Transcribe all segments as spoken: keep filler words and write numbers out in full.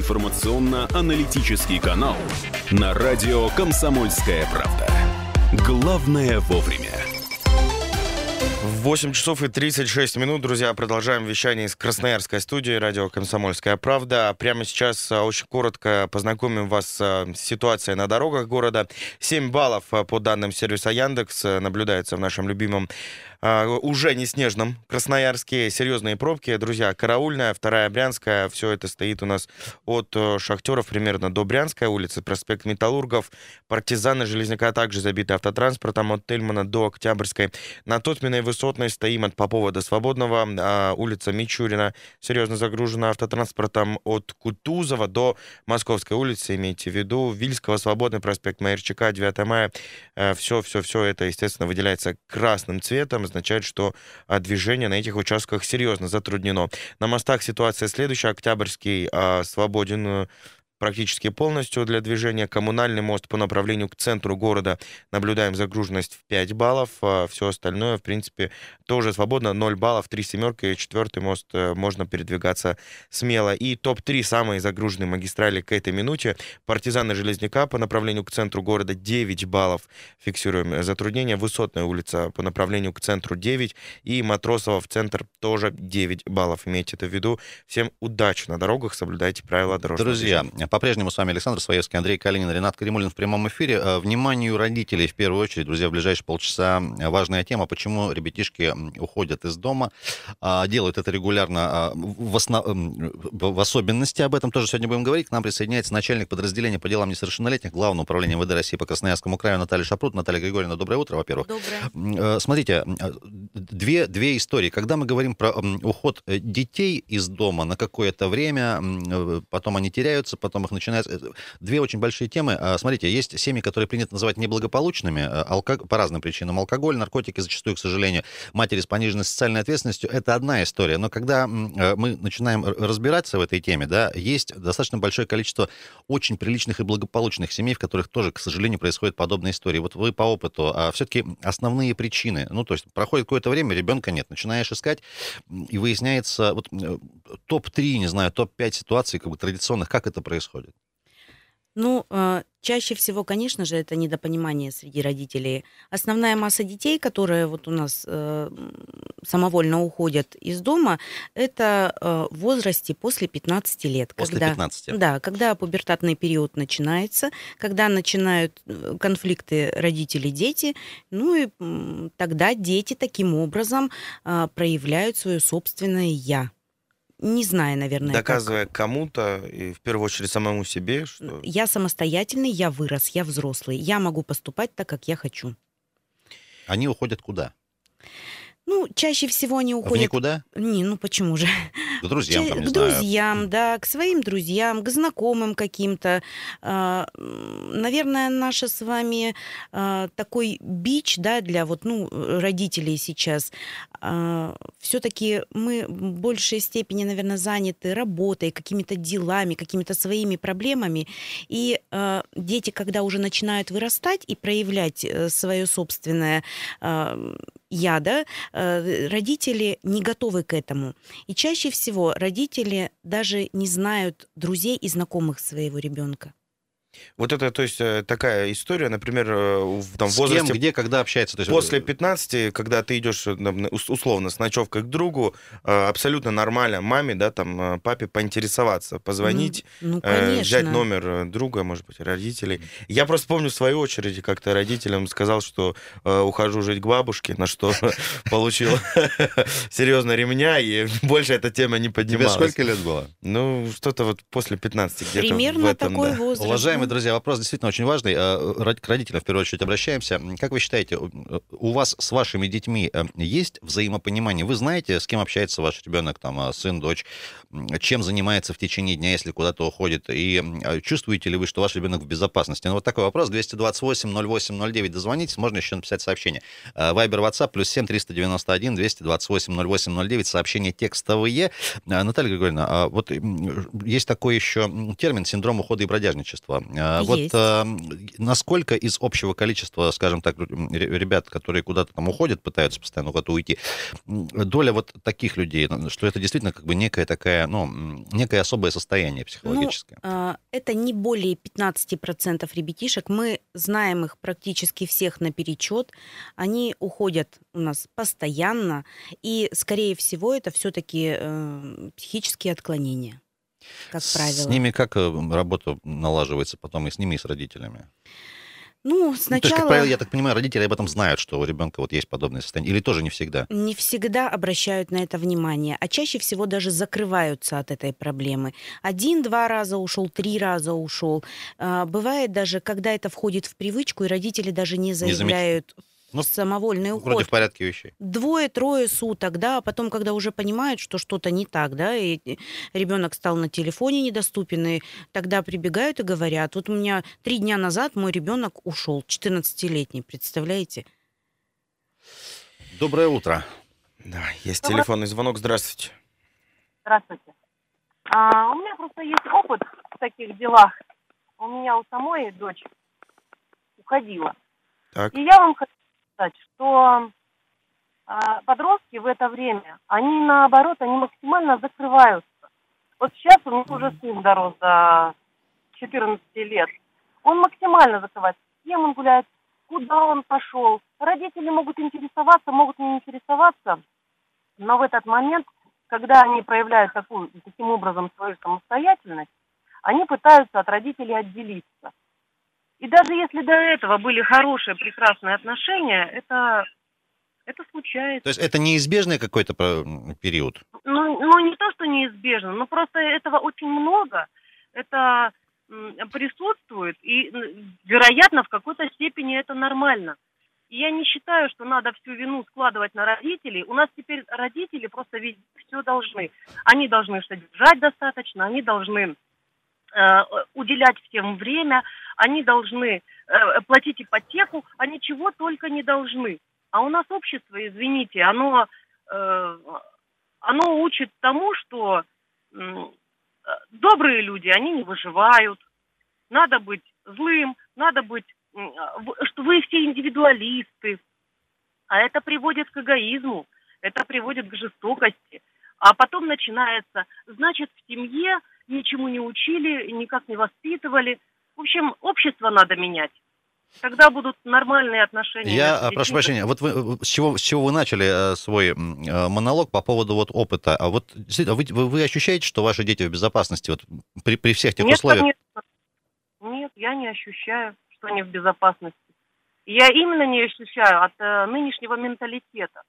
информационно-аналитический канал на радио «Комсомольская правда». Главное вовремя. восемь часов и тридцать шесть минут, друзья, продолжаем вещание из Красноярской студии радио «Комсомольская правда». Прямо сейчас очень коротко познакомим вас с ситуацией на дорогах города. семь баллов по данным сервиса Яндекс наблюдается в нашем любимом уже не снежном Красноярске. Серьезные пробки, друзья. Караульная, вторая Брянская. Все это стоит у нас от Шахтеров примерно до Брянской улицы, проспект Металлургов, Партизаны, Железняка также забиты автотранспортом от Тельмана до Октябрьской. На Тотминой Высотной стоим от Попова до Свободного. А улица Мичурина серьезно загружена автотранспортом от Кутузова до Московской улицы. Имейте в виду. Вильского, Свободный проспект Майерчака, девятое мая. Все-все-все это, естественно, выделяется красным цветом. Означает, что движение на этих участках серьезно затруднено. На мостах ситуация следующая. Октябрьский а, свободен практически полностью для движения. Коммунальный мост по направлению к центру города. Наблюдаем загруженность в пять баллов. А все остальное, в принципе, тоже свободно. ноль баллов, три семерки. Четвертый мост можно передвигаться смело. И топ три самые загруженные магистрали к этой минуте. Партизаны, Железняка по направлению к центру города девять баллов. Фиксируем затруднение. Высотная улица по направлению к центру девять. И Матросова в центр тоже девять баллов. Имейте это в виду. Всем удачи на дорогах. Соблюдайте правила дорожного движения. Друзья, по-прежнему с вами Александр Своевский, Андрей Калинин, Ренат Каримулин в прямом эфире. Вниманию родителей в первую очередь, друзья, в ближайшие полчаса важная тема, почему ребятишки уходят из дома, делают это регулярно, в, основ... в особенности об этом тоже сегодня будем говорить. К нам присоединяется начальник подразделения по делам несовершеннолетних Главного управления МВД России по Красноярскому краю Наталья Шапрут. Наталья Григорьевна, доброе утро, во-первых. Доброе. Смотрите, две, две истории. Когда мы говорим про уход детей из дома на какое-то время, потом они теряются, потом их начинают... Две очень большие темы. Смотрите, есть семьи, которые принято называть неблагополучными, алког... по разным причинам. Алкоголь, наркотики, зачастую, к сожалению, матери с пониженной социальной ответственностью, это одна история. Но когда мы начинаем разбираться в этой теме, да, есть достаточно большое количество очень приличных и благополучных семей, в которых тоже, к сожалению, происходят подобные истории. Вот вы по опыту, а все-таки основные причины, ну, то есть проходит какое-то время, ребенка нет, начинаешь искать, и выясняется, вот топ три, не знаю, топ пять ситуаций как бы традиционных, как это происходит? Ну, чаще всего, конечно же, это недопонимание среди родителей. Основная масса детей, которые вот у нас самовольно уходят из дома, это в возрасте после пятнадцати лет. После когда, пятнадцати? Да, когда пубертатный период начинается, когда начинают конфликты родители-дети, ну и тогда дети таким образом проявляют свое собственное «я». Не знаю, наверное, Доказывая как. кому-то, и в первую очередь самому себе, что... Я самостоятельный, я вырос, я взрослый. Я могу поступать так, как я хочу. Они уходят куда? Ну, чаще всего они уходят... В никуда? Не, ну почему же? К друзьям, там, не К знаю. друзьям, да, к своим друзьям, к знакомым каким-то. Наверное, наш с вами такой бич, да, для вот, ну, родителей сейчас. Все-таки мы в большей степени, наверное, заняты работой, какими-то делами, какими-то своими проблемами. И дети, когда уже начинают вырастать и проявлять свое собственное я, да, родители не готовы к этому. И чаще всего родители даже не знают друзей и знакомых своего ребенка. Вот это, то есть, такая история, например, в там, с возрасте... кем, где, когда общается? То есть... После пятнадцати, когда ты идешь, условно, с ночевкой к другу, абсолютно нормально маме, да, там, папе поинтересоваться, позвонить, ну, ну, взять номер друга, может быть, родителей. Я просто помню, в свою очередь, как-то родителям сказал, что ухожу жить к бабушке, на что получил серьезно ремня, и больше эта тема не поднималась. Тебе сколько лет было? Ну, что-то вот после пятнадцати где-то примерно в этом, такой да. возраст. Уважаемые друзья, вопрос действительно очень важный. К родителям, в первую очередь, обращаемся. Как вы считаете, у вас с вашими детьми есть взаимопонимание? Вы знаете, с кем общается ваш ребенок, там, сын, дочь, чем занимается в течение дня, если куда-то уходит? И чувствуете ли вы, что ваш ребенок в безопасности? Ну, вот такой вопрос. двести двадцать восемь ноль восемь ноль девять. Дозвонитесь, можно еще написать сообщение. Вайбер, WhatsApp, плюс семь триста девяносто один двести двадцать восемь ноль восемь ноль девять. Сообщения текстовые. Наталья Григорьевна, вот есть такой еще термин — синдром ухода и бродяжничества. Вот Есть. а, насколько из общего количества, скажем так, ре- ребят, которые куда-то там уходят, пытаются постоянно куда-то уйти, м, доля вот таких людей, ну, что это действительно как бы некая такая, ну, м, некое особое состояние Ну, психологическое? а, это не более пятнадцать процентов ребятишек. Мы знаем их практически всех наперечет. Они уходят у нас постоянно. И, скорее всего, это все-таки психические отклонения, как С правило. ними как э, работа налаживается потом и с ними, и с родителями? Ну, Ну, то есть, как правило, сначала я так понимаю, родители об этом знают, что у ребенка вот есть подобное состояние, или тоже не всегда? не всегда обращают на это внимание, а чаще всего даже закрываются от этой проблемы. Один-два раза ушел, три раза ушел. А, Бывает даже, когда это входит в привычку, и родители даже не Не замечают. заявляют Ну, самовольный вроде уход. в порядке вещей. Двое-трое суток, да, а потом, когда уже понимают, что что-то не так, да, и ребенок стал на телефоне недоступен, и тогда прибегают и говорят, вот у меня три дня назад мой ребенок ушел, четырнадцатилетний, представляете? Доброе утро. Да, есть Доброе- телефонный звонок. Здравствуйте. Здравствуйте. А, у меня просто есть опыт в таких делах. У меня у самой дочь уходила. Так. И я вам хочу сказать, что а, подростки в это время, они наоборот, они максимально закрываются. Вот сейчас у меня уже сын дорос до четырнадцати лет. Он максимально закрывается. С кем он гуляет, куда он пошел. Родители могут интересоваться, могут не интересоваться. Но в этот момент, когда они проявляют такую, таким образом свою самостоятельность, они пытаются от родителей отделиться. И даже если до этого были хорошие, прекрасные отношения, это, это случается. То есть это неизбежный какой-то про- период? Ну, ну, не то, что неизбежно, но просто этого очень много. Это м, присутствует, и, м, вероятно, в какой-то степени это нормально. И я не считаю, что надо всю вину складывать на родителей. У нас теперь родители просто везде все должны. Они должны содержать достаточно, они должны э, уделять всем время, они должны э, платить ипотеку, они чего только не должны. А у нас общество, извините, оно, э, оно учит тому, что м, э, добрые люди, они не выживают. Надо быть злым, надо быть, м, в- что вы все индивидуалисты. А это приводит к эгоизму, это приводит к жестокости. А потом начинается, значит, в семье ничему не учили, никак не воспитывали. В общем, общество надо менять. Тогда будут нормальные отношения. Я между а, прошу детьми. прощения, вот вы э, с чего, с чего вы начали э, свой м, э, монолог по поводу вот опыта? А вот действительно, вы, вы, вы ощущаете, что ваши дети в безопасности вот при, при всех тех Нет, условиях? конечно. Нет, я не ощущаю, что они в безопасности. Я именно не ощущаю от э, нынешнего менталитета.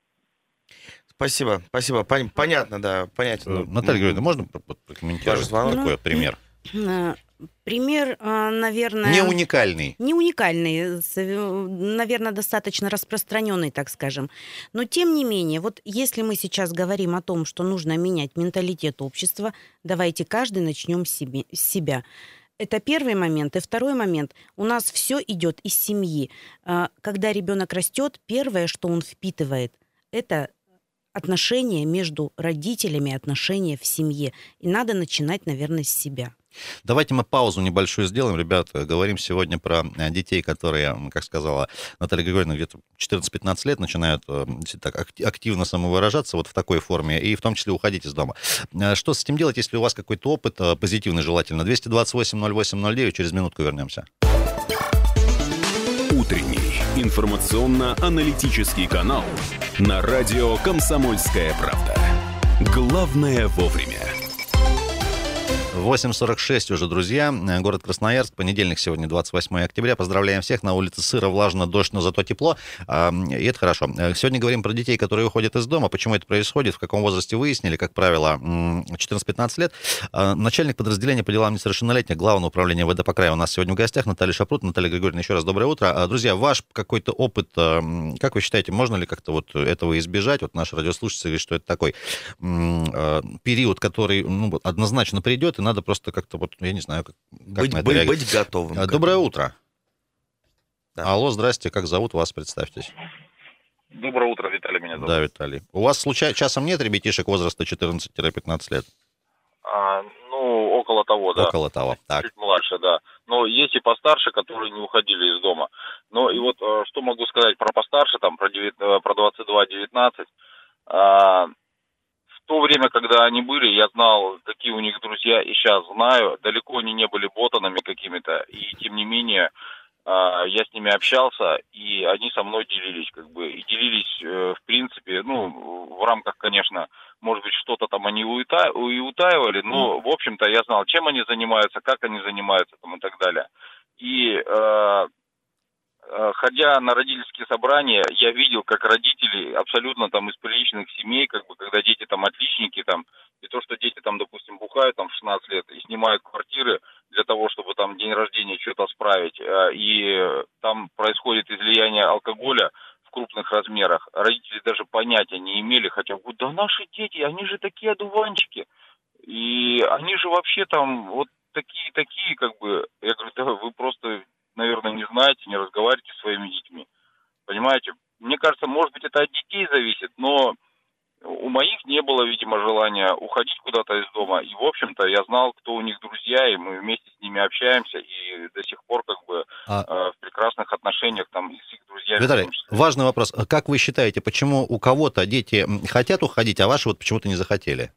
Спасибо, спасибо. Пон- понятно, да, понятно. Э, Ну, Наталья м, Григорьевна, можно про- про- прокомментировать Тоже звонок? такой вот пример? Э, Пример, э, наверное... Не уникальный. Не уникальный, наверное, достаточно распространенный, так скажем. Но тем не менее, вот если мы сейчас говорим о том, что нужно менять менталитет общества, давайте каждый начнем с себе- с себя. Это первый момент. И второй момент. У нас все идет из семьи. А, Когда ребенок растет, первое, что он впитывает, это отношения между родителями, отношения в семье. И надо начинать, наверное, с себя. Давайте мы паузу небольшую сделаем. Ребята, говорим сегодня про э, детей, которые, м, как сказала Наталья Григорьевна, где-то четырнадцать-пятнадцать лет начинают э, действительно так ак- активно самовыражаться вот в такой форме, и в том числе уходить из дома. Э, Что с этим делать, если у вас какой-то опыт, э, позитивный желательно? двести двадцать восемь ноль восемь ноль девять, через минутку вернемся. Утренний информационно-аналитический канал на радио «Комсомольская правда». Главное вовремя. восемь сорок шесть уже, друзья. Город Красноярск. Понедельник сегодня, двадцать восьмое октября. Поздравляем всех. На улице сыро, влажно, дождь, но зато тепло. А, И это хорошо. Сегодня говорим про детей, которые уходят из дома. Почему это происходит, в каком возрасте выяснили. Как правило, четырнадцать-пятнадцать лет. А, Начальник подразделения по делам несовершеннолетних Главного управления ВД по краю у нас сегодня в гостях. Наталья Шапрут. Наталья Григорьевна, еще раз доброе утро. А, Друзья, ваш какой-то опыт, а, как вы считаете, можно ли как-то вот этого избежать? Вот наши радиослушатели говорят, что это такой м, а, период, который ну, вот однозначно придет, и надо просто как-то вот, я не знаю, как, как Быть, на это быть, реагировать. быть готовым. А, к Доброе этому. утро. Да. Алло, здрасте, как зовут вас, представьтесь. Доброе утро, Виталий меня зовут. Да, Виталий. У вас случайно часом нет ребятишек возраста четырнадцать-пятнадцать лет? А, ну, около того, да. Около того, так. Чуть младше, да. Но есть и постарше, которые не уходили из дома. Но и вот э, что могу сказать про постарше, там, про, девять, э, про двадцать два девятнадцать. Э, в то время, когда они были, я знал, какие у них друзья, и сейчас знаю. Далеко они не были ботанами какими-то, и тем не менее... я с ними общался, и они со мной делились, как бы, и делились, э, в принципе, ну, в рамках, конечно, может быть, что-то там они ута... и утаивали, но, в общем-то, я знал, чем они занимаются, как они занимаются, там, и так далее. И, э, э, ходя на родительские собрания, я видел, как родители абсолютно там из приличных семей, как бы, когда дети там отличники, там, и то, что дети там, допустим, бухают там в шестнадцать лет и снимают квартиры для того, чтобы там день рождения что-то справить, и там происходит излияние алкоголя в крупных размерах. Родители даже понятия не имели, хотя говорят, да наши дети, они же такие одуванчики, и они же вообще там вот такие-такие, как бы, я говорю, да вы просто, наверное, не знаете, не разговариваете со своими детьми, понимаете? Мне кажется, может быть, это от детей зависит, но у моих не было, видимо, желания уходить куда-то из дома. И, в общем-то, я знал, кто у них друзья, и мы вместе с ними общаемся. И до сих пор, как бы, а... э, в прекрасных отношениях там с их друзьями. Виталий, важный вопрос. Как вы считаете, почему у кого-то дети хотят уходить, а ваши вот почему-то не захотели?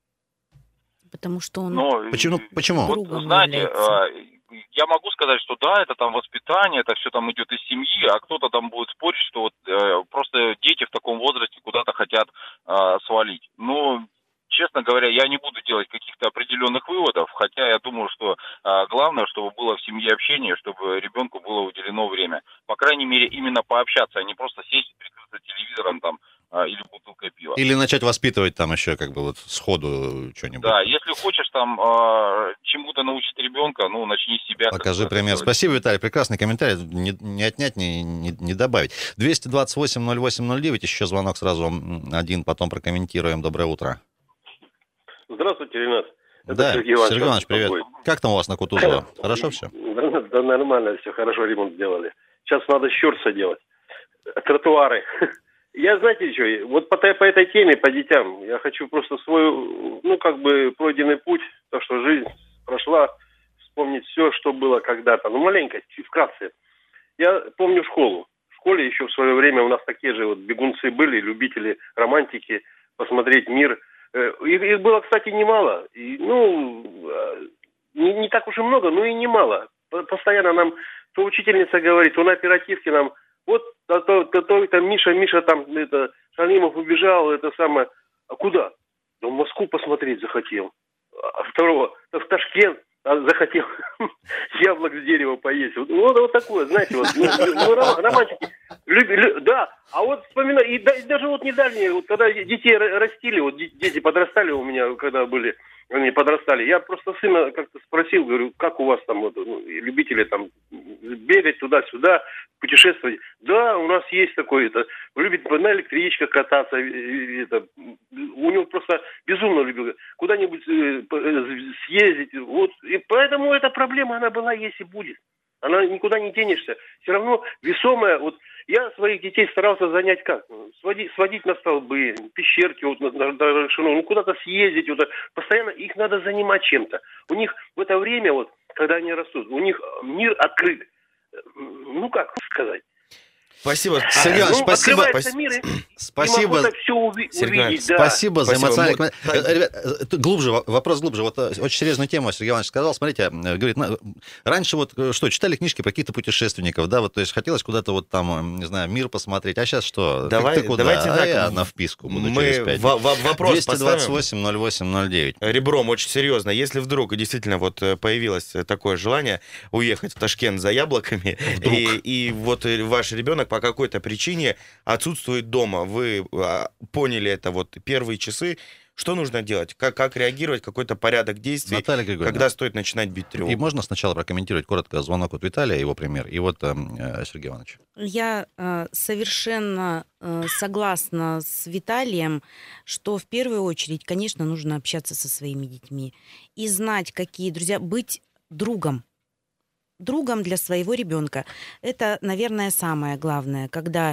Потому что он... Но, почему? Почему? Вот, знаете, э, я могу сказать, что да, это там воспитание, это все там идет из семьи, а кто-то там будет спорить, что вот э, просто дети в таком возрасте куда-то хотят э, свалить. Но, честно говоря, я не буду делать каких-то определенных выводов, хотя я думаю, что э, главное, чтобы было в семье общение, чтобы ребенку было уделено время. По крайней мере, именно пообщаться, а не просто сесть и прикрыться телевизором там э, или бутылкой пива. Или начать воспитывать там еще как бы вот сходу что-нибудь. Да, если хочешь там э, чему-то научить ребенка, ну, начни с себя. Покажи пример. Спасибо, Виталий, прекрасный комментарий, не, не отнять, не, не, не добавить. двести двадцать восемь ноль восемь ноль девять, еще звонок сразу один, потом прокомментируем. Доброе утро. Здравствуйте, Ренат. Это да, Сергей Иванович, Сергей Иванович, привет. Тобой. Как там у вас на Кутузова? Хорошо все? Да, да, нормально все, хорошо ремонт сделали. Сейчас надо щерса делать. Тротуары. Я, знаете что, вот по, по этой теме, по детям, я хочу просто свой, ну, как бы, пройденный путь, то, что жизнь прошла, вспомнить все, что было когда-то. Ну, маленько, вкратце. Я помню школу. В школе еще в свое время у нас такие же вот бегунцы были, любители романтики, посмотреть мир. Их, их было, кстати, немало. И, ну, не, не так уж и много, но и немало. Постоянно нам то учительница говорит, то на оперативке нам, вот, то, то, то, то там Миша, Миша там, это, Шалимов убежал, это самое. А куда? Да в Москву посмотреть захотел. А второго, в Ташкент захотел яблок с дерева поесть. Вот, вот, вот такое, знаете, вот, ну, ну, романтики. Люб, люб, да, а вот вспоминаю, и, да, и даже вот недавние, вот, когда детей растили, вот дети подрастали у меня, когда были, они подрастали, я просто сына как-то спросил, говорю, как у вас там, вот, ну, любители там бегать туда-сюда, путешествовать. Да, у нас есть такой, это, любит на электричках кататься, это, у него просто безумно любил куда-нибудь съездить, вот, и поэтому эта проблема, она была, есть и будет. Она никуда не денешься. Все равно весомая. Вот я своих детей старался занять как? Сводить, сводить на столбы, пещерки, вот, на, на, на, ну, куда-то съездить. Вот, постоянно их надо занимать чем-то. У них в это время, вот, когда они растут, у них мир открыт. Ну, как сказать? Спасибо, Сергей Иванович, ну, спасибо. Открывается мир, Спасибо. Все уви- увидеть, да. Спасибо за эмоциональный вот, комментарий. Ребят, глубже, вопрос глубже. Вот очень серьезную тему Сергей Иванович сказал. Смотрите, говорит, раньше вот что, читали книжки про каких-то путешественников, да, вот, то есть хотелось куда-то вот там, не знаю, мир посмотреть, а сейчас что? Давай, ты куда? давайте а так, я на вписку буду мы через пять в- в- вопрос двести двадцать восемь ноль восемь ноль девять. Ребром, очень серьезно. Если вдруг действительно вот появилось такое желание уехать в Ташкент за яблоками, и, и вот ваш ребенок по какой-то причине отсутствует дома, вы а, поняли это вот первые часы, что нужно делать? Как, как реагировать? Какой-то порядок действий? Когда стоит начинать бить тревогу? И можно сначала прокомментировать коротко звонок от Виталия, его пример, и вот э, Сергей Иванович. Я э, совершенно э, согласна с Виталием, что в первую очередь, конечно, нужно общаться со своими детьми и знать, какие друзья, быть другом. Другом для своего ребенка. Это, наверное, самое главное, когда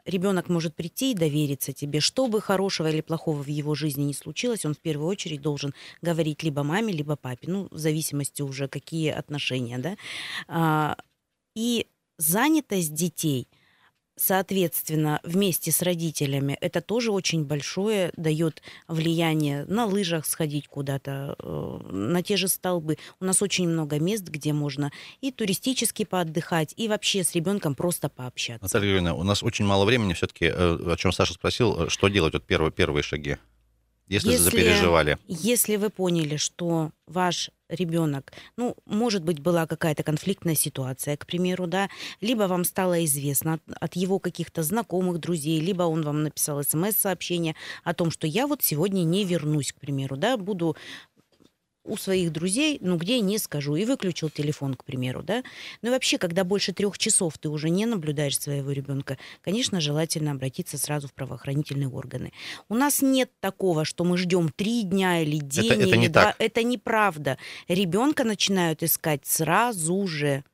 ребенок может прийти и довериться тебе. Что бы хорошего или плохого в его жизни не случилось, он в первую очередь должен говорить либо маме, либо папе. Ну, в зависимости уже, какие отношения, да. А, и занятость детей, соответственно, вместе с родителями, это тоже очень большое дает влияние на лыжах сходить куда-то, на те же столбы. У нас очень много мест, где можно и туристически поотдыхать, и вообще с ребенком просто пообщаться. Наталья Григорьевна, у нас очень мало времени все-таки, о чем Саша спросил, что делать, вот первые, первые шаги, если, если запереживали. Если вы поняли, что ваш ребенок, ну, может быть, была какая-то конфликтная ситуация, к примеру, да, либо вам стало известно от, от его каких-то знакомых, друзей, либо он вам написал смс-сообщение о том, что я вот сегодня не вернусь, к примеру, да, буду у своих друзей, ну, где не скажу, и выключил телефон, к примеру, да. Ну, и вообще, когда больше трех часов ты уже не наблюдаешь своего ребенка, конечно, желательно обратиться сразу в правоохранительные органы. У нас нет такого, что мы ждем три дня или день, это, это или не два. Так. Это неправда. Ребенка начинают искать сразу же.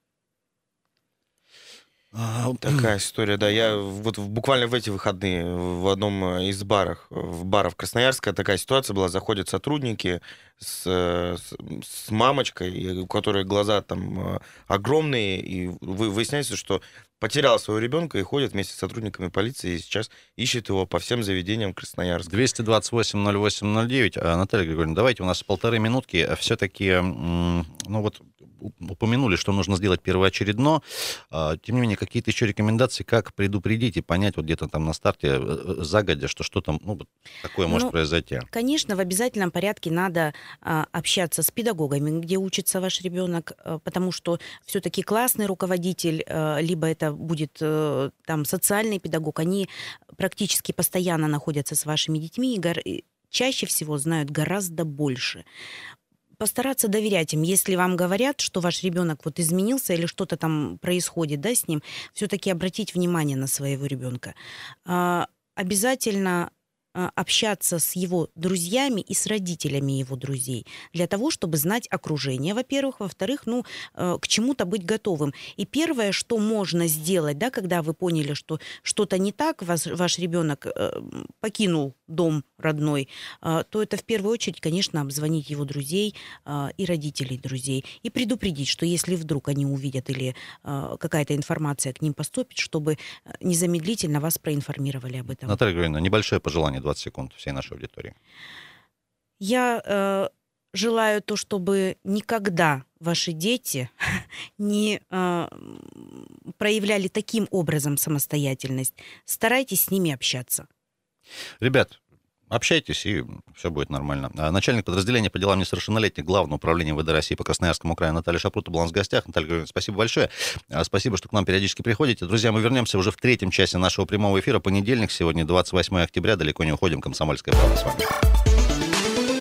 Такая история, да. Я вот буквально в эти выходные в одном из баров, в баров Красноярска такая ситуация была. Заходят сотрудники с, с, с мамочкой, у которой глаза там огромные, и выясняется, что потерял своего ребенка и ходит вместе с сотрудниками полиции, и сейчас ищет его по всем заведениям Красноярска. двести двадцать восемь ноль восемь ноль девять. Наталья Григорьевна, давайте, у нас полторы минутки. Все-таки, ну вот, упомянули, что нужно сделать первоочередно. Тем не менее, какие-то еще рекомендации, как предупредить и понять вот где-то там на старте загодя, что что-то, ну, такое может ну, произойти? Конечно, в обязательном порядке надо а, общаться с педагогами, где учится ваш ребенок, а, потому что все-таки классный руководитель, а, либо это будет а, там социальный педагог, они практически постоянно находятся с вашими детьми и гор... чаще всего знают гораздо больше. Постараться доверять им. Если вам говорят, что ваш ребенок вот изменился или что-то там происходит, да, с ним, все-таки обратить внимание на своего ребенка. А, обязательно общаться с его друзьями и с родителями его друзей, для того, чтобы знать окружение, во-первых, во-вторых, ну, к чему-то быть готовым. И первое, что можно сделать, да, когда вы поняли, что что-то не так, ваш, ваш ребенок покинул дом родной, то это в первую очередь, конечно, обзвонить его друзей и родителей друзей и предупредить, что если вдруг они увидят или какая-то информация к ним поступит, чтобы незамедлительно вас проинформировали об этом. Наталья Григорьевна, небольшое пожелание, двадцать секунд всей нашей аудитории. Я э, желаю то, чтобы никогда ваши дети не э, проявляли таким образом самостоятельность. Старайтесь с ними общаться. Ребят, общайтесь, и все будет нормально. Начальник подразделения по делам несовершеннолетних Главного управления МВД России по Красноярскому краю Наталья Шапрута была у нас в гостях. Наталья Григорьевна, спасибо большое. Спасибо, что к нам периодически приходите. Друзья, мы вернемся уже в третьем часе нашего прямого эфира. Понедельник, сегодня двадцать восьмое октября. Далеко не уходим. Комсомольская правда с вами.